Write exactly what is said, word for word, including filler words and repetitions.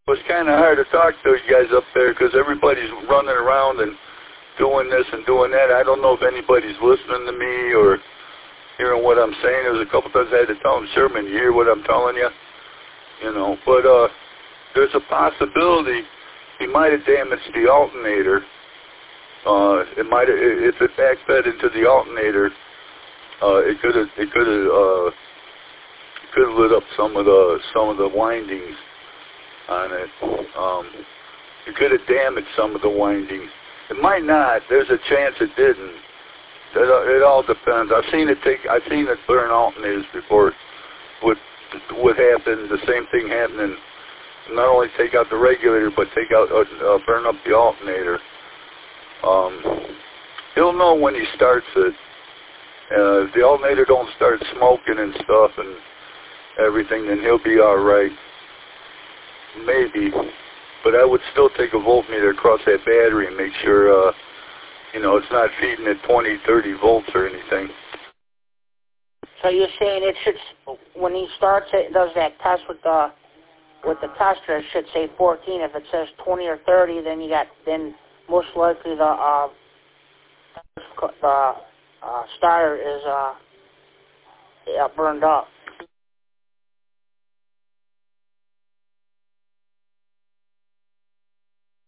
It was kind of hard to talk to you guys up there because everybody's running around and doing this and doing that. I don't know if anybody's listening to me or hearing what I'm saying. There was a couple times I had to tell them, Sherman, you hear what I'm telling you? You know, but uh, there's a possibility he might have damaged the alternator. Uh, it might have, if it backfed into the alternator, uh, it could have, it could have, uh, could have lit up some of the some of the windings on it. Um, it could have damaged some of the windings. It might not. There's a chance it didn't. It, it all depends. I've seen it take. I've seen it burn alternators before. What what happened? The same thing happening. Not only take out the regulator, but take out uh, uh, burn up the alternator. Um, he'll know when he starts it. Uh, if the alternator don't start smoking and stuff and everything, then he'll be all right. Maybe, but I would still take a voltmeter across that battery and make sure, uh, you know, it's not feeding at twenty, thirty volts or anything. So you're saying it should, when he starts it, does that test with the with the tester, it should say fourteen. If it says twenty or thirty, then you got then most likely the uh, the uh, starter is uh, yeah, burned up.